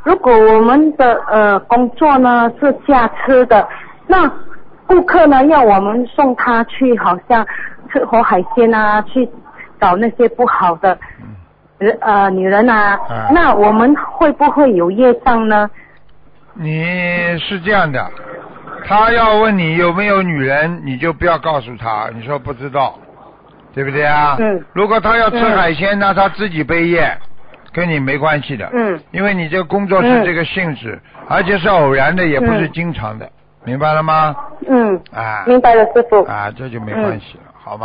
如果我们的工作呢是驾车的，那顾客呢要我们送他去，好像吃活海鲜啊，去找那些不好的女人啊，那我们会不会有业障呢？ 你是这样的，他要问你有没有女人，你就不要告诉他，你说不知道，对不对啊？如果他要吃海鲜呢，他自己背业，跟你没关系的。因为你这个工作是这个性质，而且是偶然的，也不是经常的，明白了吗？ 明白了，师傅。 这就没关系了。